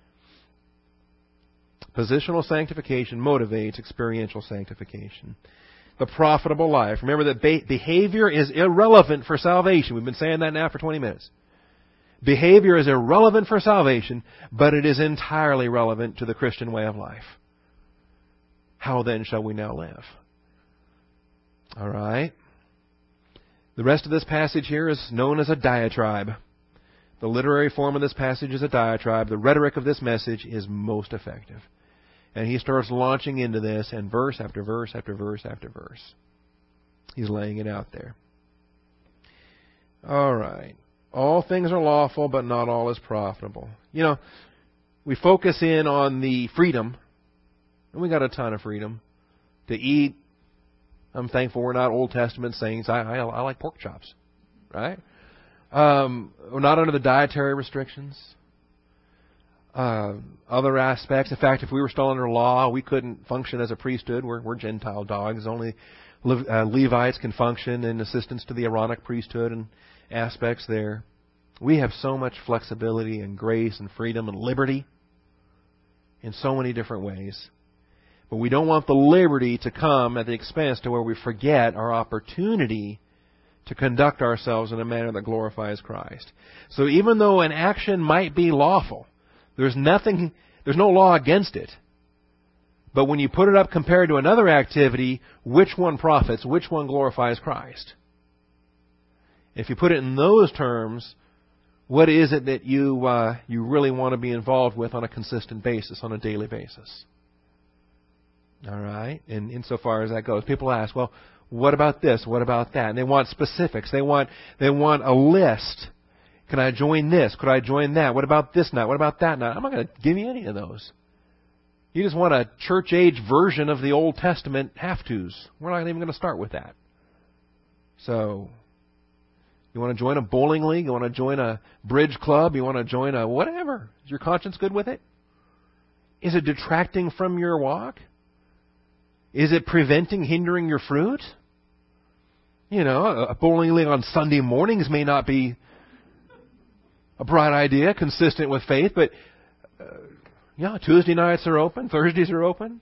Positional sanctification motivates experiential sanctification. The profitable life. Remember that behavior is irrelevant for salvation. We've been saying that now for 20 minutes. Behavior is irrelevant for salvation, but it is entirely relevant to the Christian way of life. How then shall we now live? All right. The rest of this passage here is known as a diatribe. The literary form of this passage is a diatribe. The rhetoric of this message is most effective. And he starts launching into this, and verse after verse after verse after verse. He's laying it out there. All right. All things are lawful, but not all is profitable. You know, we focus in on the freedom, and we got a ton of freedom to eat. I'm thankful we're not Old Testament saints. I like pork chops, right? We're not under the dietary restrictions. Other aspects. In fact, if we were still under law, we couldn't function as a priesthood. We're Gentile dogs. Only Levites can function in assistance to the Aaronic priesthood and aspects there. We have so much flexibility and grace and freedom and liberty in so many different ways. But we don't want the liberty to come at the expense to where we forget our opportunity to conduct ourselves in a manner that glorifies Christ. So even though an action might be lawful, there's no law against it. But when you put it up compared to another activity, which one profits, which one glorifies Christ? If you put it in those terms, what is it that you really want to be involved with on a consistent basis, on a daily basis? All right? And insofar as that goes, people ask, well, what about this? What about that? And they want specifics. They want a list. Can I join this? Could I join that? What about this night? What about that night? I'm not going to give you any of those. You just want a church-age version of the Old Testament have-tos. We're not even going to start with that. So, you want to join a bowling league? You want to join a bridge club? You want to join a whatever? Is your conscience good with it? Is it detracting from your walk? Is it hindering your fruit? You know, a bowling league on Sunday mornings may not be a bright idea, consistent with faith, but Tuesday nights are open, Thursdays are open.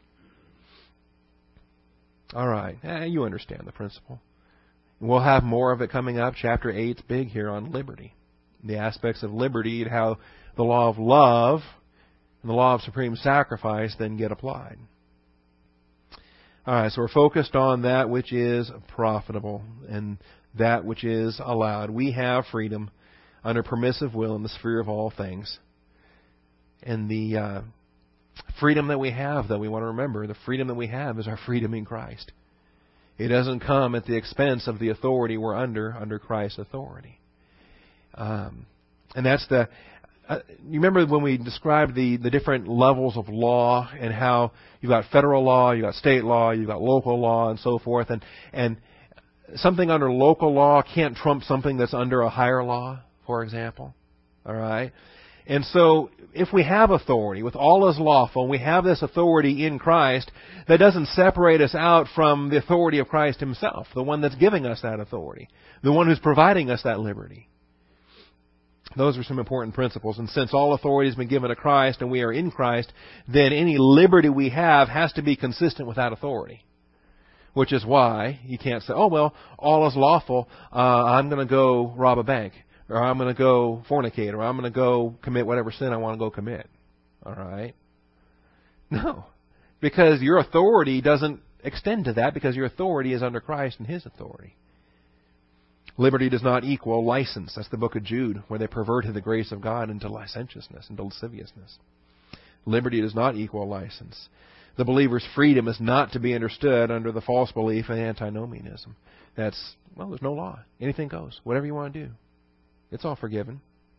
All right, you understand the principle. We'll have more of it coming up. Chapter 8's big here on liberty. The aspects of liberty and how the law of love and the law of supreme sacrifice then get applied. All right, so we're focused on that which is profitable and that which is allowed. We have freedom under permissive will in the sphere of all things. And the freedom that we have, though, we want to remember, the freedom that we have is our freedom in Christ. It doesn't come at the expense of the authority we're under Christ's authority. And that's you remember when we described the different levels of law and how you've got federal law, you've got state law, you've got local law, and so forth. And something under local law can't trump something that's under a higher law, for example. All right? And so, if we have authority, with all is lawful, and we have this authority in Christ, that doesn't separate us out from the authority of Christ Himself, the one that's giving us that authority, the one who's providing us that liberty. Those are some important principles. And since all authority has been given to Christ and we are in Christ, then any liberty we have has to be consistent with that authority. Which is why you can't say, oh, well, all is lawful, I'm going to go rob a bank. Or I'm going to go fornicate, or I'm going to go commit whatever sin I want to go commit. All right? No. Because your authority doesn't extend to that, because your authority is under Christ and His authority. Liberty does not equal license. That's the book of Jude, where they perverted the grace of God into licentiousness, into lasciviousness. Liberty does not equal license. the believer's freedom is not to be understood under the false belief in antinomianism. That's, well, there's no law. Anything goes. Whatever you want to do. It's all forgiven.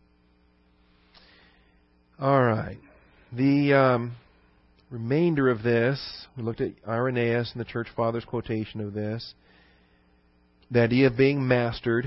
All right. The remainder of this, we looked at Irenaeus and the Church Fathers' quotation of this. The idea of being mastered.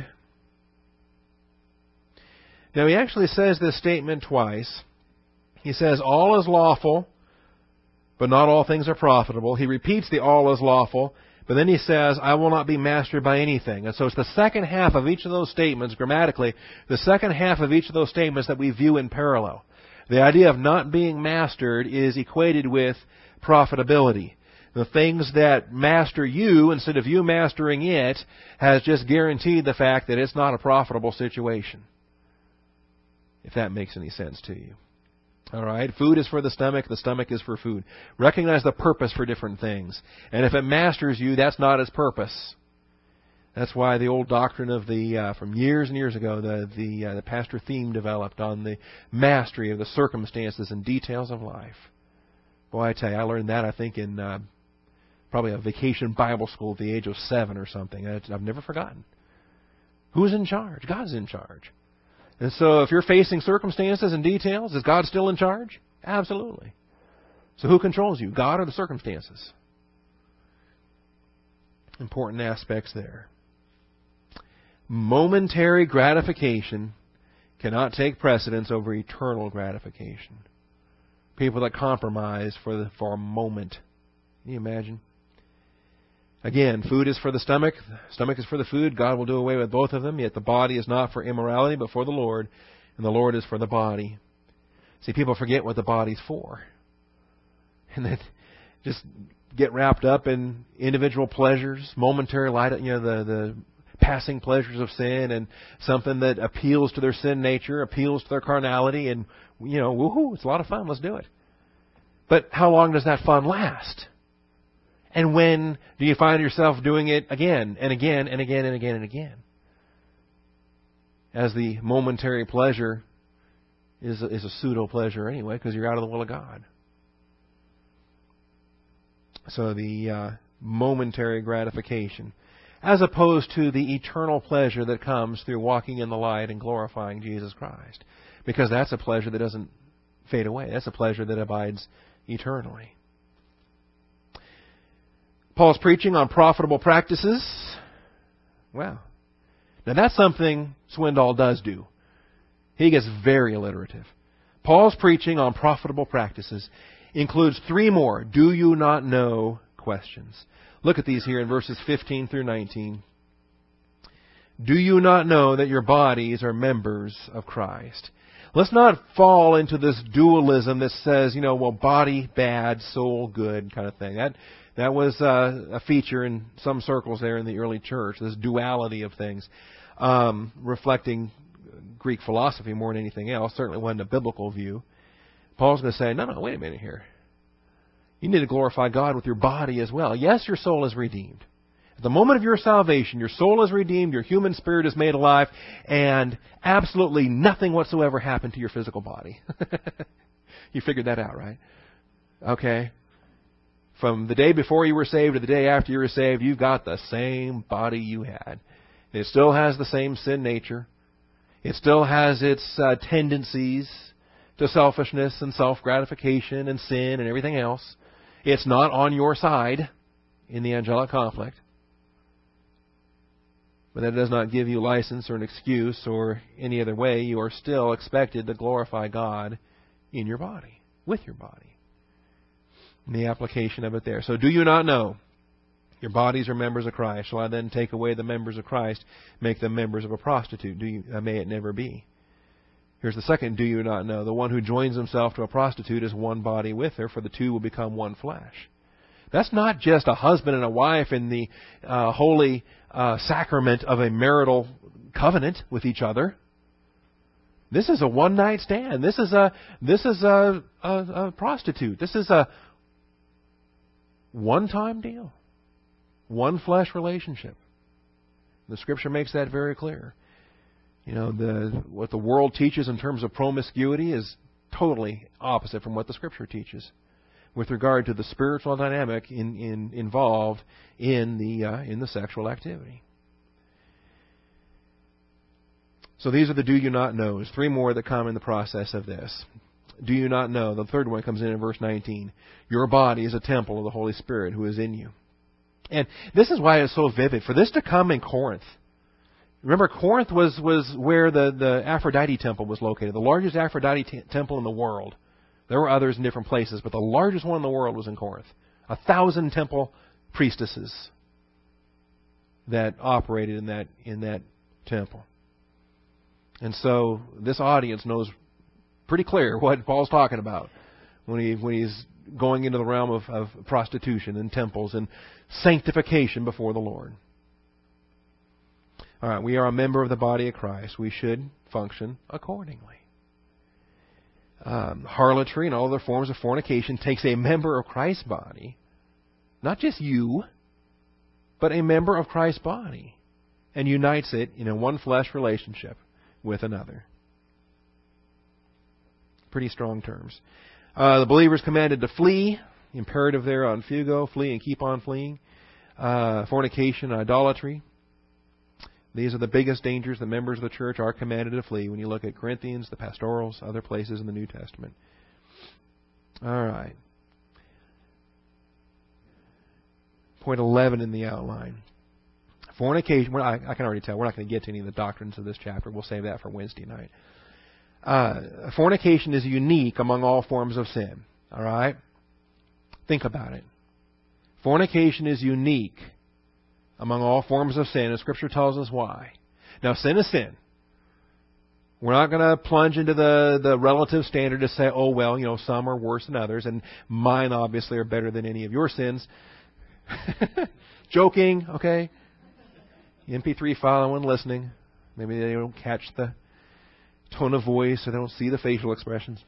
Now, he actually says this statement twice. He says, all is lawful, but not all things are profitable. He repeats the all is lawful, but then he says, I will not be mastered by anything. And so it's the second half of each of those statements, grammatically, the second half of each of those statements that we view in parallel. The idea of not being mastered is equated with profitability. The things that master you, instead of you mastering it, has just guaranteed the fact that it's not a profitable situation. If that makes any sense to you. All right, food is for the stomach is for food. Recognize the purpose for different things. And if it masters you, that's not its purpose. That's why the old doctrine of the from years and years ago, the pastor theme developed on the mastery of the circumstances and details of life. Boy, I tell you, I learned that, I think, in probably a vacation Bible school at the age of 7 or something. I've never forgotten. Who's in charge? God's in charge. And so if you're facing circumstances and details, is God still in charge? Absolutely. So who controls you, God or the circumstances? Important aspects there. Momentary gratification cannot take precedence over eternal gratification. People that compromise for a moment. Can you imagine? Again, food is for the stomach is for the food. God will do away with both of them, yet the body is not for immorality, but for the Lord, and the Lord is for the body. See, people forget what the body's for. And then just get wrapped up in individual pleasures, momentary light, the passing pleasures of sin, and something that appeals to their sin nature, appeals to their carnality, and, woohoo, it's a lot of fun, let's do it. But how long does that fun last? And when do you find yourself doing it again and again and again and again and again? As the momentary pleasure is a pseudo-pleasure anyway, because you're out of the will of God. So the momentary gratification, as opposed to the eternal pleasure that comes through walking in the light and glorifying Jesus Christ. Because that's a pleasure that doesn't fade away. That's a pleasure that abides eternally. Paul's preaching on profitable practices. Well, now that's something Swindoll does do. He gets very alliterative. Paul's preaching on profitable practices includes 3 more do you not know questions. Look at these here in verses 15 through 19. Do you not know that your bodies are members of Christ? Let's not fall into this dualism that says, body bad, soul good kind of thing. That was a feature in some circles there in the early church, this duality of things, reflecting Greek philosophy more than anything else. Certainly wasn't a biblical view. Paul's going to say, no, wait a minute here. You need to glorify God with your body as well. Yes, your soul is redeemed. At the moment of your salvation, your soul is redeemed, your human spirit is made alive, and absolutely nothing whatsoever happened to your physical body. You figured that out, right? Okay. From the day before you were saved to the day after you were saved, you've got the same body you had. It still has the same sin nature. It still has its tendencies to selfishness and self-gratification and sin and everything else. It's not on your side in the angelic conflict. But that does not give you license or an excuse or any other way. You are still expected to glorify God in your body, with your body. And the application of it there. So do you not know your bodies are members of Christ? Shall I then take away the members of Christ, make them members of a prostitute? May it never be. Here's the second, do you not know? The one who joins himself to a prostitute is one body with her, for the two will become one flesh. That's not just a husband and a wife in the holy sacrament of a marital covenant with each other. This is a one-night stand. This is a prostitute. This is a one-time deal. One flesh relationship. The Scripture makes that very clear. What the world teaches in terms of promiscuity is totally opposite from what the Scripture teaches. with regard to the spiritual dynamic involved in the sexual activity. So these are the do you not knows. 3 more that come in the process of this. Do you not know? The third one comes in verse 19. Your body is a temple of the Holy Spirit who is in you. And this is why it's so vivid. For this to come in Corinth. Remember, Corinth was where the Aphrodite temple was located. The largest Aphrodite temple in the world. There were others in different places, but the largest one in the world was in Corinth. 1,000 temple priestesses that operated in that temple. And so this audience knows pretty clear what Paul's talking about when he's going into the realm of prostitution and temples and sanctification before the Lord. All right, we are a member of the body of Christ. We should function accordingly. Harlotry and all other forms of fornication takes a member of Christ's body, not just you, but a member of Christ's body, and unites it in a one flesh relationship with another. Pretty strong terms. The believer is commanded to flee. Imperative there on fugo, flee and keep on fleeing. Fornication, idolatry. These are the biggest dangers the members of the church are commanded to flee when you look at Corinthians, the pastorals, other places in the New Testament. All right. Point 11 in the outline. Fornication. I can already tell we're not going to get to any of the doctrines of this chapter. We'll save that for Wednesday night. Fornication is unique among all forms of sin. All right? Think about it. Fornication is unique among all forms of sin, and Scripture tells us why. Now, sin is sin. We're not going to plunge into the relative standard to say, oh, well, some are worse than others, and mine obviously are better than any of your sins. Joking, okay? MP3 file, anyone listening. Maybe they don't catch the tone of voice or they don't see the facial expressions.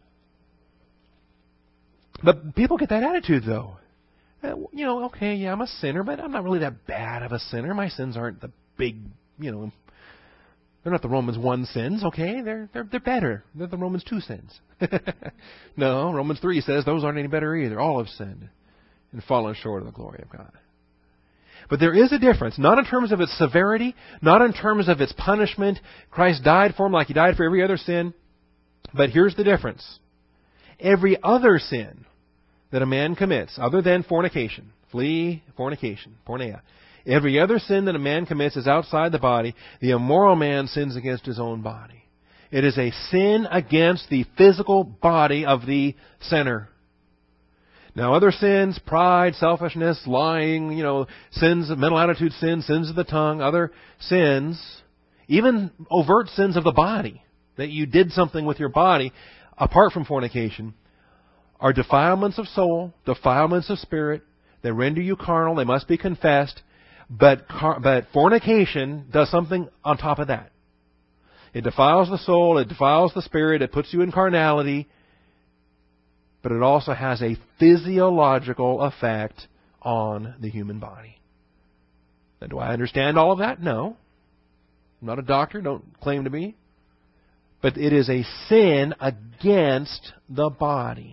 But people get that attitude, though. Okay, yeah, I'm a sinner, but I'm not really that bad of a sinner. My sins aren't the big, they're not the Romans 1 sins, okay? They're better. They're the Romans 2 sins. No, Romans 3 says those aren't any better either. All have sinned and fallen short of the glory of God. But there is a difference, not in terms of its severity, not in terms of its punishment. Christ died for them like He died for every other sin. But here's the difference. Every other sin that a man commits, other than fornication, flee fornication, porneia. Every other sin that a man commits is outside the body. The immoral man sins against his own body. It is a sin against the physical body of the sinner. Now, other sins, pride, selfishness, lying, sins of mental attitude sins, sins of the tongue, other sins, even overt sins of the body, that you did something with your body apart from fornication, are defilements of soul, defilements of spirit. They render you carnal. They must be confessed. But fornication does something on top of that. It defiles the soul. It defiles the spirit. It puts you in carnality. But it also has a physiological effect on the human body. Now, do I understand all of that? No. I'm not a doctor. Don't claim to be. But it is a sin against the body.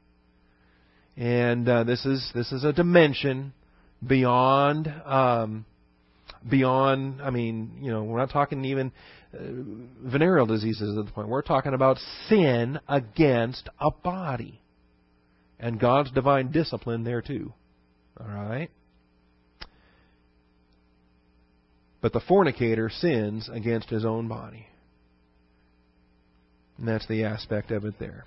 And this is a dimension beyond. We're not talking even venereal diseases at the point. We're talking about sin against a body, and God's divine discipline there too. All right. But the fornicator sins against his own body, and that's the aspect of it there.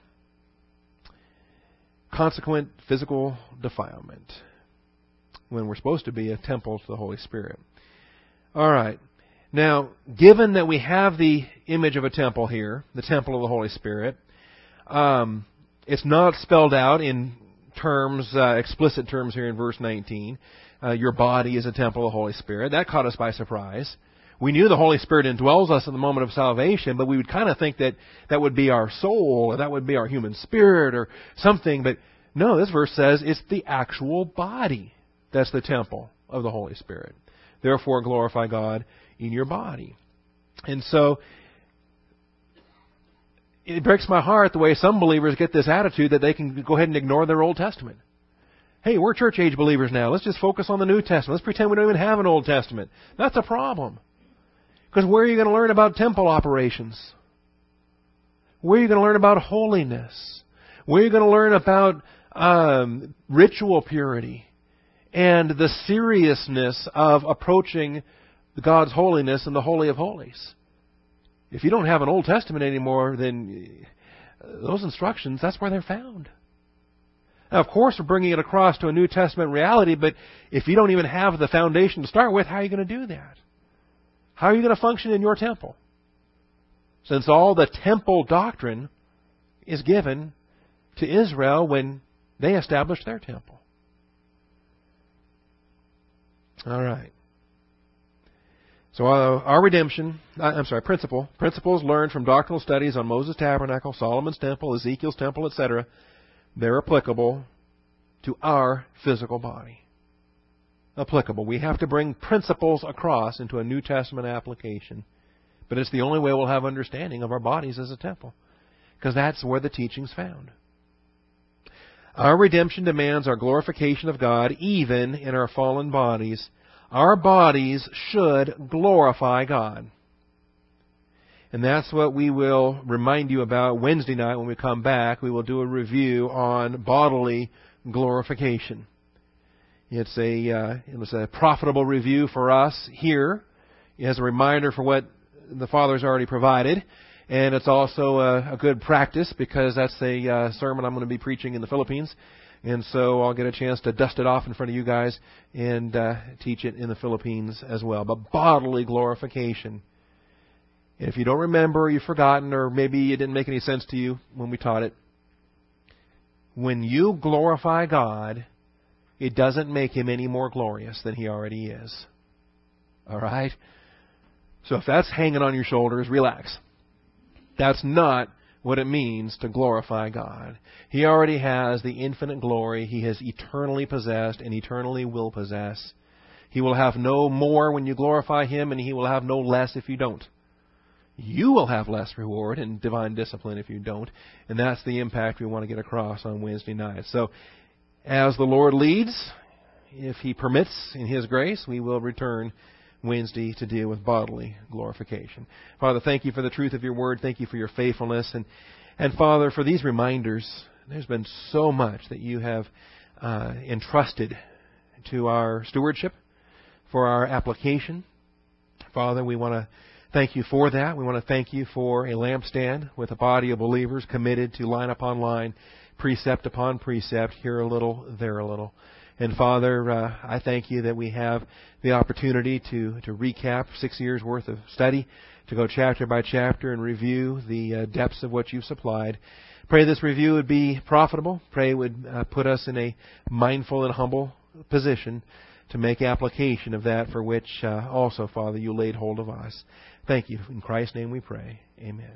Consequent physical defilement when we're supposed to be a temple to the Holy Spirit. All right. Now, given that we have the image of a temple here, the temple of the Holy Spirit, it's not spelled out in terms, explicit terms here in verse 19. Your body is a temple of the Holy Spirit. That caught us by surprise. We knew the Holy Spirit indwells us in the moment of salvation, but we would kind of think that would be our soul, or that would be our human spirit, or something. But no, this verse says it's the actual body that's the temple of the Holy Spirit. Therefore, glorify God in your body. And so, it breaks my heart the way some believers get this attitude that they can go ahead and ignore their Old Testament. Hey, we're church age believers now. Let's just focus on the New Testament. Let's pretend we don't even have an Old Testament. That's a problem. Because where are you going to learn about temple operations? Where are you going to learn about holiness? Where are you going to learn about ritual purity and the seriousness of approaching God's holiness and the Holy of Holies? If you don't have an Old Testament anymore, then those instructions, that's where they're found. Now, of course, we're bringing it across to a New Testament reality, but if you don't even have the foundation to start with, how are you going to do that? How are you going to function in your temple? Since all the temple doctrine is given to Israel when they established their temple. All right. So our redemption, principles learned from doctrinal studies on Moses' tabernacle, Solomon's temple, Ezekiel's temple, etc., they're applicable to our physical body. Applicable. We have to bring principles across into a New Testament application. But it's the only way we'll have understanding of our bodies as a temple. Because that's where the teaching's found. Our redemption demands our glorification of God even in our fallen bodies. Our bodies should glorify God. And that's what we will remind you about Wednesday night when we come back. We will do a review on bodily glorification. It was a profitable review for us here as a reminder for what the Father's already provided. And it's also a good practice because that's a sermon I'm going to be preaching in the Philippines. And so I'll get a chance to dust it off in front of you guys and teach it in the Philippines as well. But bodily glorification. And if you don't remember, or you've forgotten, or maybe it didn't make any sense to you when we taught it, when you glorify God, it doesn't make Him any more glorious than He already is. All right? So if that's hanging on your shoulders, relax. That's not what it means to glorify God. He already has the infinite glory He has eternally possessed and eternally will possess. He will have no more when you glorify Him, and He will have no less if you don't. You will have less reward and divine discipline if you don't. And that's the impact we want to get across on Wednesday night. So, as the Lord leads, if He permits in His grace, we will return Wednesday to deal with bodily glorification. Father, thank You for the truth of Your Word. Thank You for Your faithfulness. And Father, for these reminders, there's been so much that You have entrusted to our stewardship, for our application. Father, we want to thank You for that. We want to thank You for a lampstand with a body of believers committed to line upon line, precept upon precept, here a little, there a little. And Father, I thank You that we have the opportunity to recap 6 years' worth of study, to go chapter by chapter and review the depths of what You've supplied. Pray this review would be profitable. Pray it would put us in a mindful and humble position to make application of that for which also, Father, You laid hold of us. Thank You. In Christ's name we pray. Amen.